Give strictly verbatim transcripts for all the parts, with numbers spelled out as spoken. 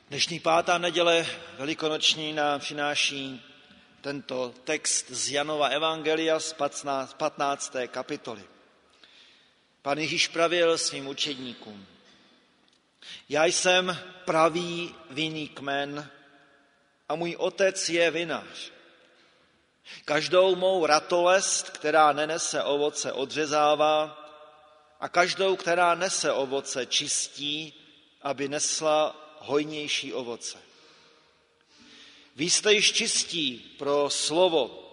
Dnešní pátá neděle velikonoční nám přináší tento text z Janova evangelia z patnácté kapitoly. Pán Ježíš pravěl svým učedníkům: Já jsem pravý vinný kmen a můj otec je vinař. Každou mou ratolest, která nenese ovoce, odřezává a každou, která nese ovoce, čistí, aby nesla hojnější ovoce. Vy jste již čistí pro slovo,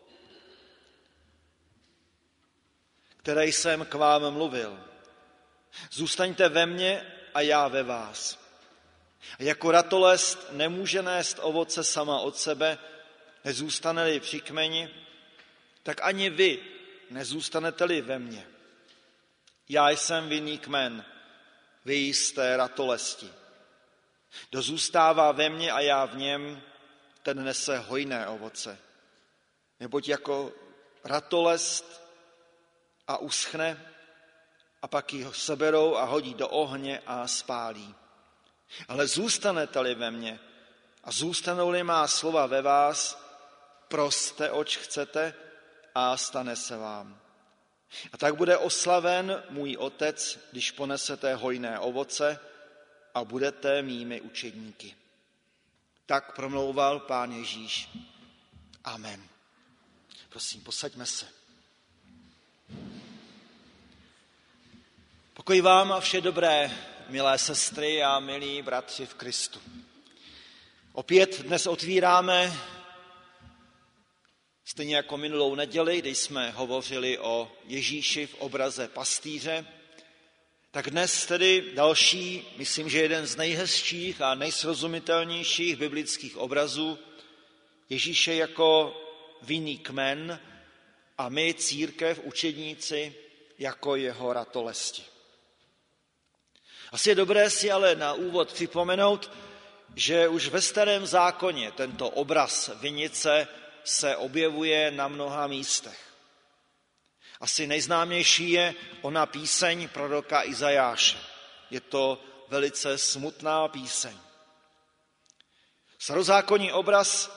které jsem k vám mluvil. Zůstaňte ve mně a já ve vás. A jako ratolest nemůže nést ovoce sama od sebe, nezůstane-li při kmeni, tak ani vy nezůstanete-li ve mně. Já jsem vinný kmen, vy jste ratolesti. Kdo zůstává ve mně a já v něm, ten nese hojné ovoce. Neboť jako ratolest a uschne, a pak ji seberou a hodí do ohně a spálí. Ale zůstanete-li ve mně a zůstanou-li má slova ve vás, proste, oč chcete, a stane se vám. A tak bude oslaven můj otec, když ponesete hojné ovoce a budete mými učedníky. Tak promlouval Pán Ježíš. Amen. Prosím, posaďme se. Pokoj vám a vše dobré, milé sestry a milí bratři v Kristu. Opět dnes otvíráme, stejně jako minulou neděli, kdy jsme hovořili o Ježíši v obraze pastýře, tak dnes tedy další, myslím, že jeden z nejhezčích a nejsrozumitelnějších biblických obrazů Ježíše jako vinný kmen a my, církev, učedníci, jako jeho ratolesti. Asi je dobré si ale na úvod připomenout, že už ve Starém zákoně tento obraz vinice se objevuje na mnoha místech. Asi nejznámější je ona píseň proroka Izajáše. Je to velice smutná píseň. Starozákonní obraz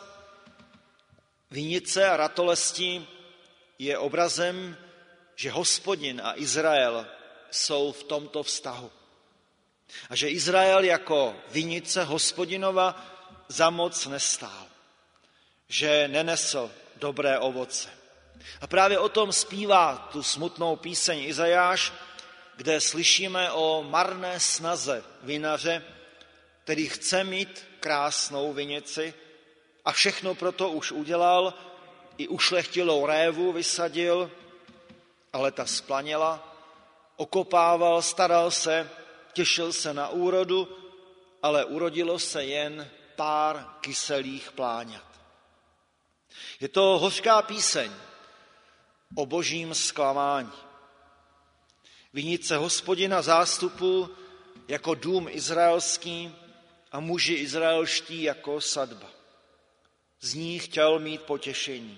vinice a ratolesti je obrazem, že Hospodin a Izrael jsou v tomto vztahu. A že Izrael jako vinice Hospodinova za moc nestál. Že nenesl dobré ovoce. A právě o tom zpívá tu smutnou píseň Izajáš, kde slyšíme o marné snaze vinaře, který chce mít krásnou vinici a všechno proto už udělal, i ušlechtilou révu vysadil, ale ta splaněla, okopával, staral se, těšil se na úrodu, ale urodilo se jen pár kyselých pláňat. Je to hořká píseň o božím zklamání. Vinice Hospodina zástupu jako dům izraelský a muži izraelští jako sadba. Z ní chtěl mít potěšení.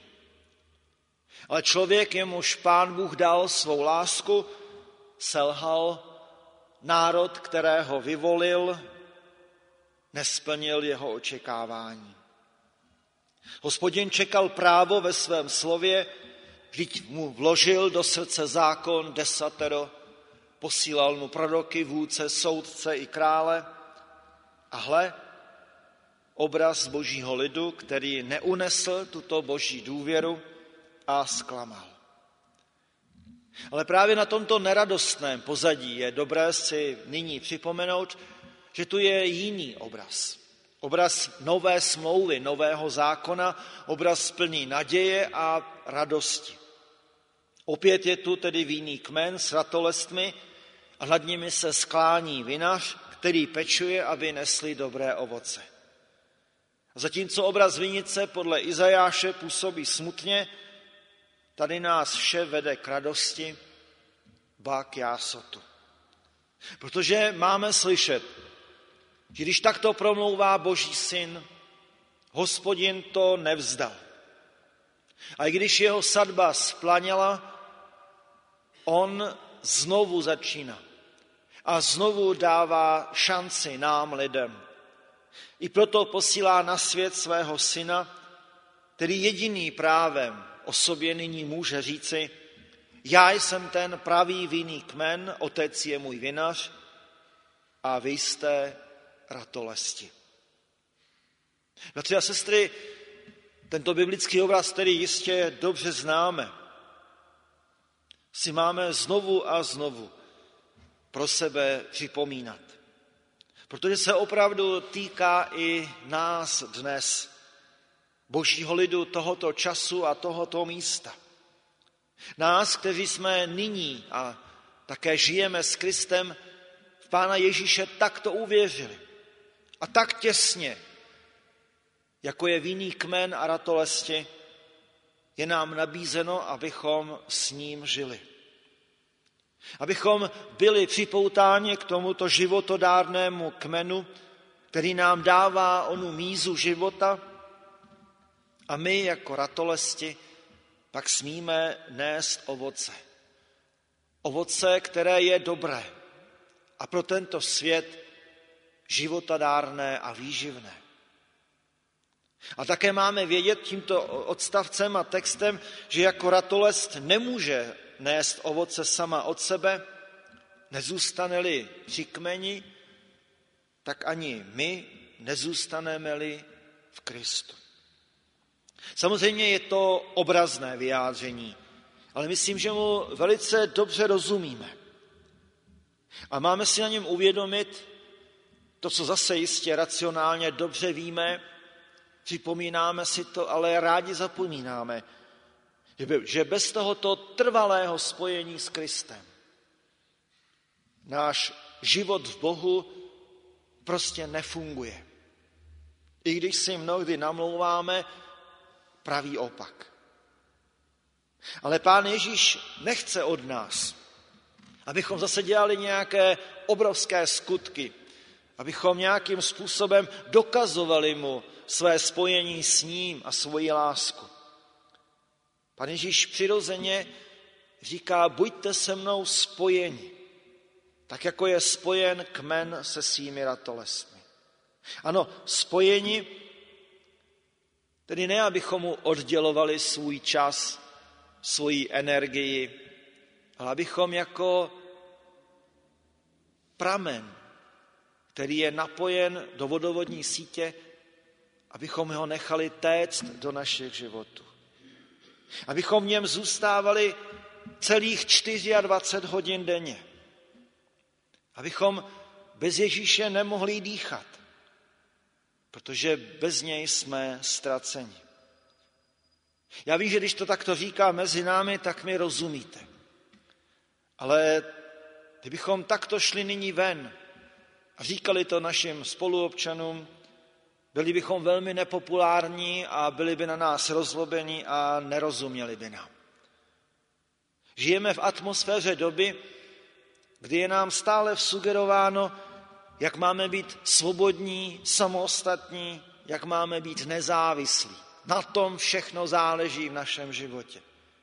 Ale člověk, jemuž Pán Bůh dal svou lásku, selhal, národ, kterého vyvolil, nesplnil jeho očekávání. Hospodin čekal právo ve svém slově, vždyť mu vložil do srdce zákon desatero, posílal mu proroky, vůdce, soudce i krále. A hle, obraz božího lidu, který neunesl tuto boží důvěru a zklamal. Ale právě na tomto neradostném pozadí je dobré si nyní připomenout, že tu je jiný obraz. Obraz nové smlouvy, nového zákona, obraz plný naděje a radosti. Opět je tu tedy vinný kmen s ratolestmi a nad nimi se sklání vinař, který pečuje, aby nesli dobré ovoce. A zatímco obraz vinice podle Izajáše působí smutně, tady nás vše vede k radosti, ba k jásotu. Protože máme slyšet, že když takto promlouvá Boží syn, Hospodin to nevzdal. A i když jeho sadba splaněla, on znovu začíná. A znovu dává šanci nám lidem. I proto posílá na svět svého syna, který jediný právem o sobě nyní může říci: já jsem ten pravý vinný kmen, otec je můj vinař a vy jste ratolesti. Bratři a sestry, tento biblický obraz, který jistě dobře známe, si máme znovu a znovu pro sebe připomínat. Protože se opravdu týká i nás dnes, božího lidu tohoto času a tohoto místa. Nás, kteří jsme nyní a také žijeme s Kristem, v Pána Ježíše takto uvěřili. A tak těsně, jako je vinný kmen a ratolesti, je nám nabízeno, abychom s ním žili. Abychom byli připoutáni k tomuto životodárnému kmenu, který nám dává onu mízu života, a my jako ratolesti pak smíme nést ovoce. Ovoce, které je dobré a pro tento svět životadárné a výživné. A také máme vědět tímto odstavcem a textem, že jako ratolest nemůže nést ovoce sama od sebe, nezůstane-li při kmeni, tak ani my nezůstaneme-li v Kristu. Samozřejmě je to obrazné vyjádření, ale myslím, že mu velice dobře rozumíme. A máme si na něm uvědomit to, co zase jistě racionálně dobře víme, připomínáme si to, ale rádi zapomínáme, že bez tohoto trvalého spojení s Kristem náš život v Bohu prostě nefunguje. I když si mnohdy namlouváme pravý opak. Ale Pán Ježíš nechce od nás, abychom zase dělali nějaké obrovské skutky, abychom nějakým způsobem dokazovali mu své spojení s ním a svoji lásku. Pán Ježíš přirozeně říká: buďte se mnou spojeni, tak jako je spojen kmen se svými ratolestmi. Ano, spojeni, tedy ne, abychom mu oddělovali svůj čas, svoji energii, ale abychom jako pramen, který je napojen do vodovodní sítě, abychom ho nechali téct do našich životů. Abychom v něm zůstávali celých dvacet čtyři hodin denně. Abychom bez Ježíše nemohli dýchat, protože bez něj jsme ztraceni. Já vím, že když to takto říká mezi námi, tak mi rozumíte. Ale kdybychom takto šli nyní ven a říkali to našim spoluobčanům, byli bychom velmi nepopulární a byli by na nás rozlobeni a nerozuměli by nám. Žijeme v atmosféře doby, kdy je nám stále vsugerováno, jak máme být svobodní, samostatní, jak máme být nezávislí. Na tom všechno záleží v našem životě.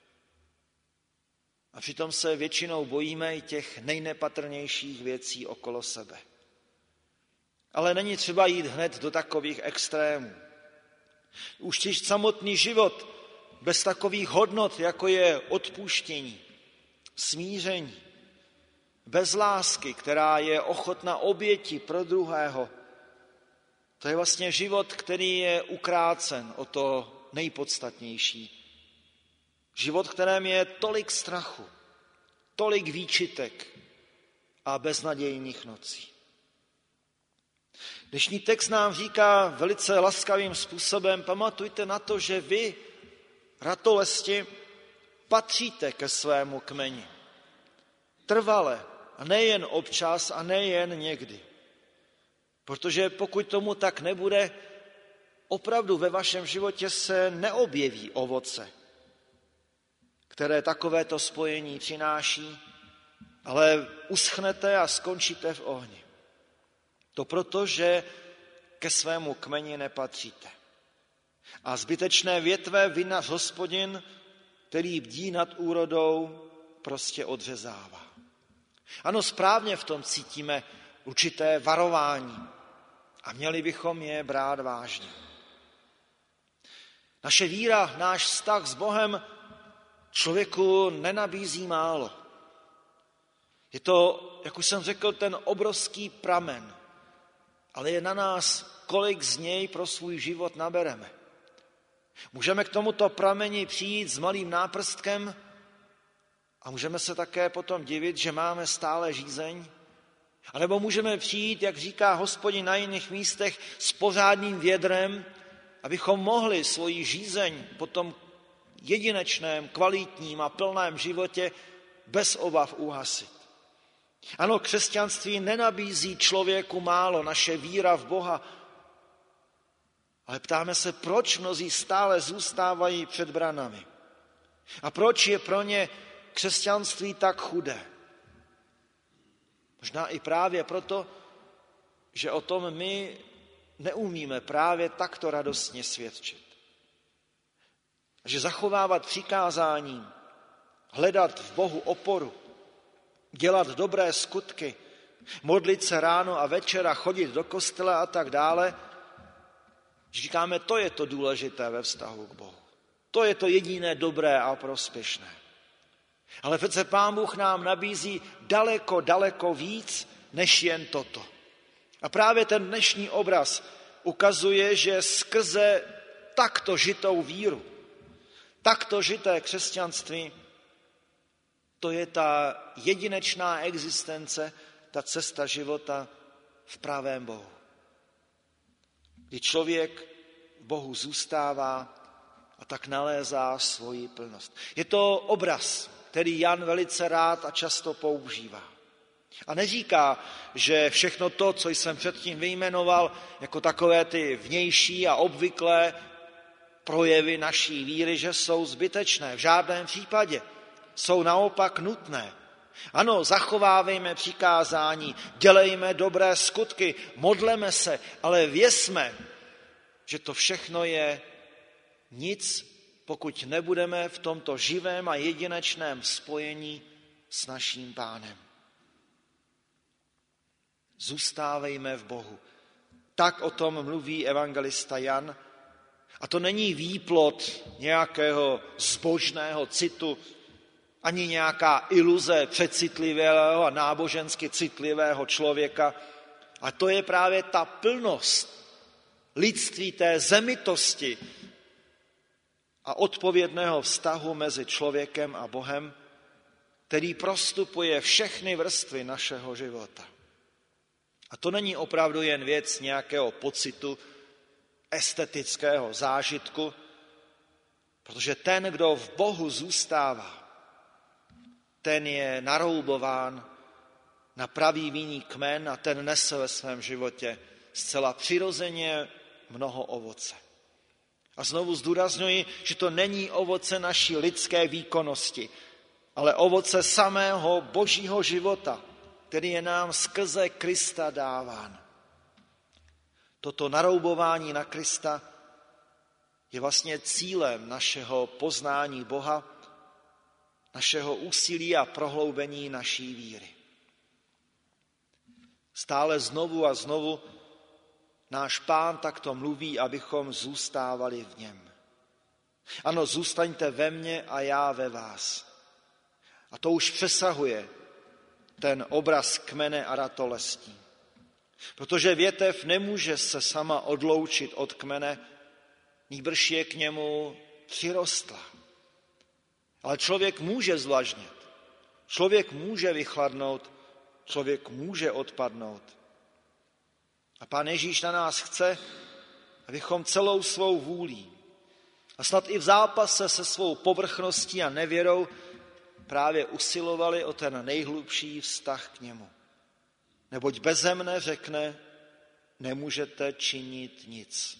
A přitom se většinou bojíme i těch nejnepatrnějších věcí okolo sebe. Ale není třeba jít hned do takových extrémů. Už když samotný život bez takových hodnot, jako je odpuštění, smíření, bez lásky, která je ochotna oběti pro druhého, to je vlastně život, který je ukrácen o to nejpodstatnější. Život, v kterém je tolik strachu, tolik výčitek a beznadějných nocí. Dnešní text nám říká velice laskavým způsobem: pamatujte na to, že vy, ratolesti, patříte ke svému kmeni. Trvale a nejen občas a nejen někdy. Protože pokud tomu tak nebude, opravdu ve vašem životě se neobjeví ovoce, které takovéto spojení přináší, ale uschnete a skončíte v ohni. To proto, že ke svému kmeni nepatříte. A zbytečné větve vinař Hospodin, který bdí nad úrodou, prostě odřezává. Ano, správně v tom cítíme určité varování. a měli bychom je brát vážně. Naše víra, náš vztah s Bohem člověku nenabízí málo. Je to, jak už jsem řekl, ten obrovský pramen, ale je na nás, kolik z něj pro svůj život nabereme. Můžeme k tomuto prameni přijít s malým náprstkem a můžeme se také potom divit, že máme stále žízeň. A nebo můžeme přijít, jak říká Hospodin na jiných místech, s pořádným vědrem, abychom mohli svoji žízeň po tom jedinečném, kvalitním a plném životě bez obav uhasit. Ano, křesťanství nenabízí člověku málo, naše víra v Boha, ale ptáme se, proč mnozí stále zůstávají před branami. A proč je pro ně křesťanství tak chudé? Možná i právě proto, že o tom my neumíme právě takto radostně svědčit. Že zachovávat přikázání, hledat v Bohu oporu, dělat dobré skutky, modlit se ráno a večer a chodit do kostela a tak dále, říkáme, to je to důležité ve vztahu k Bohu. To je to jediné dobré a prospěšné. Ale přece Pán Bůh nám nabízí daleko, daleko víc, než jen toto. A právě ten dnešní obraz ukazuje, že skrze takto žitou víru, takto žité křesťanství, to je ta jedinečná existence, ta cesta života v pravém Bohu. Kdy člověk v Bohu zůstává a tak nalézá svoji plnost. Je to obraz, který Jan velice rád a často používá. A neříká, že všechno to, co jsem předtím vyjmenoval, jako takové ty vnější a obvyklé projevy naší víry, že jsou zbytečné. V žádném případě. Jsou naopak nutné. Ano, zachovávejme přikázání, dělejme dobré skutky, modleme se, ale věřme, že to všechno je nic, pokud nebudeme v tomto živém a jedinečném spojení s naším Pánem. Zůstávejme v Bohu. Tak o tom mluví evangelista Jan. A to není výplod nějakého zbožného citu, ani nějaká iluze přecitlivého a nábožensky citlivého člověka. A to je právě ta plnost lidství, té zemitosti a odpovědného vztahu mezi člověkem a Bohem, který prostupuje všechny vrstvy našeho života. A to není opravdu jen věc nějakého pocitu, estetického zážitku, protože ten, kdo v Bohu zůstává, ten je naroubován na pravý vinný kmen a ten nese ve svém životě zcela přirozeně mnoho ovoce. A znovu zdůrazňuji, že to není ovoce naší lidské výkonnosti, ale ovoce samého božího života, který je nám skrze Krista dáván. Toto naroubování na Krista je vlastně cílem našeho poznání Boha, našeho úsilí a prohloubení naší víry. Stále znovu a znovu náš Pán takto mluví, abychom zůstávali v něm. Ano, zůstaňte ve mně a já ve vás. A to už přesahuje ten obraz kmene a ratolestí. Protože větev nemůže se sama odloučit od kmene, nýbrž je k němu přirostla. Ale člověk může zvlažnět, člověk může vychladnout, člověk může odpadnout. A Pán Ježíš na nás chce, abychom celou svou vůlí a snad i v zápase se svou povrchností a nevěrou právě usilovali o ten nejhlubší vztah k němu. Neboť beze mne řekne, nemůžete činit nic.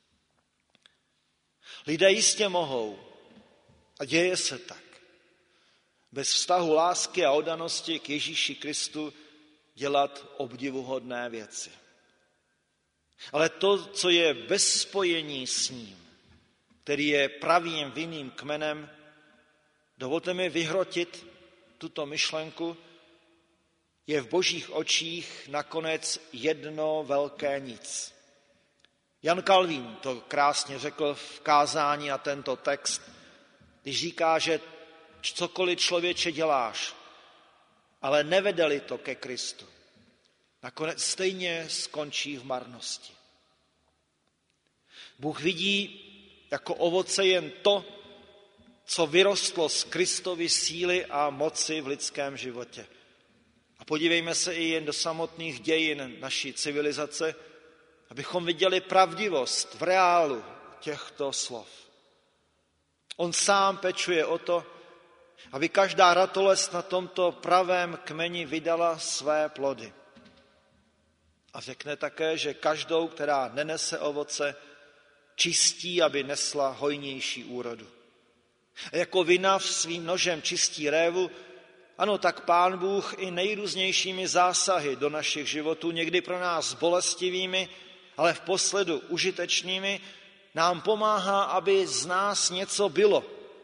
Lidé jistě mohou, a děje se tak, bez vztahu lásky a oddanosti k Ježíši Kristu dělat obdivuhodné věci. Ale to, co je bez spojení s ním, který je pravým vinným kmenem, dovolte mi vyhrotit tuto myšlenku, je v božích očích nakonec jedno velké nic. Jan Kalvín to krásně řekl v kázání na tento text, když říká, že cokoliv člověče děláš, ale nevede-li to ke Kristu, nakonec stejně skončí v marnosti. Bůh vidí jako ovoce jen to, co vyrostlo z Kristovy síly a moci v lidském životě. A podívejme se i jen do samotných dějin naší civilizace, abychom viděli pravdivost v reálu těchto slov. On sám pečuje o to, aby každá ratolest na tomto pravém kmeni vydala své plody. A řekne také, že každou, která nenese ovoce, čistí, aby nesla hojnější úrodu. A jako vinař svým nožem čistí révu, ano, tak Pán Bůh i nejrůznějšími zásahy do našich životů, někdy pro nás bolestivými, ale v posledu užitečnými, nám pomáhá, aby z nás něco bylo.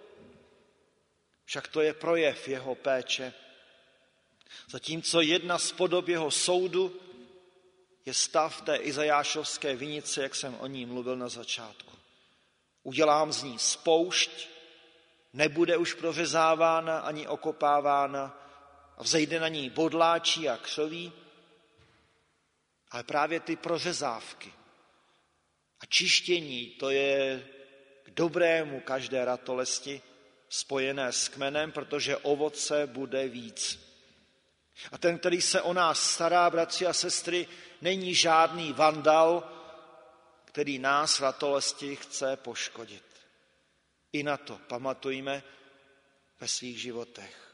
Však to je projev jeho péče. Zatímco jedna z podob jeho soudu je stav té izajášovské vinice, jak jsem o ní mluvil na začátku. Udělám z ní spoušť, nebude už prořezávána ani okopávána a vzejde na ní bodláčí a křoví, ale právě ty prořezávky a čištění, to je k dobrému každé ratolesti spojené s kmenem, protože ovoce bude víc. A ten, který se o nás stará, bratři a sestry, není žádný vandal, který nás ratolesti chce poškodit. I na to pamatujme ve svých životech.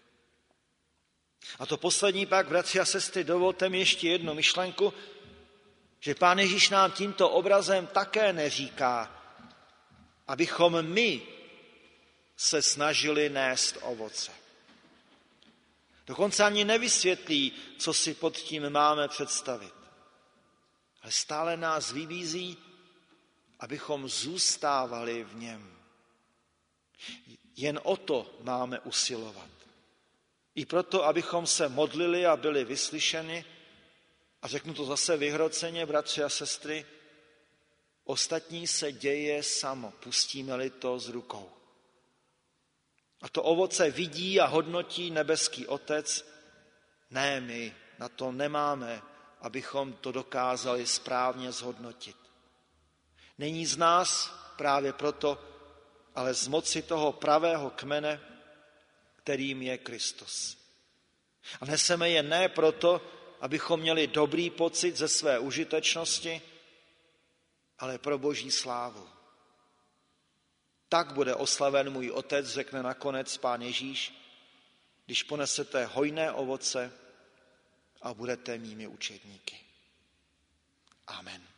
A to poslední pak, bratři a sestry, dovolte mi ještě jednu myšlenku, že Pán Ježíš nám tímto obrazem také neříká, abychom my se snažili nést ovoce. Dokonce ani nevysvětlí, co si pod tím máme představit. Ale stále nás vybízí, abychom zůstávali v něm. Jen o to máme usilovat. I proto, abychom se modlili a byli vyslyšeni, a řeknu to zase vyhroceně, bratři a sestry, ostatní se děje samo, pustíme-li to z rukou. A to ovoce vidí a hodnotí nebeský Otec, ne my, na to nemáme, abychom to dokázali správně zhodnotit. Není z nás právě proto, ale z moci toho pravého kmene, kterým je Kristus. A neseme je ne proto, abychom měli dobrý pocit ze své užitečnosti, ale pro Boží slávu. Tak bude oslaven můj Otec, řekne nakonec Pán Ježíš, když ponesete hojné ovoce a budete mými učedníky. Amen.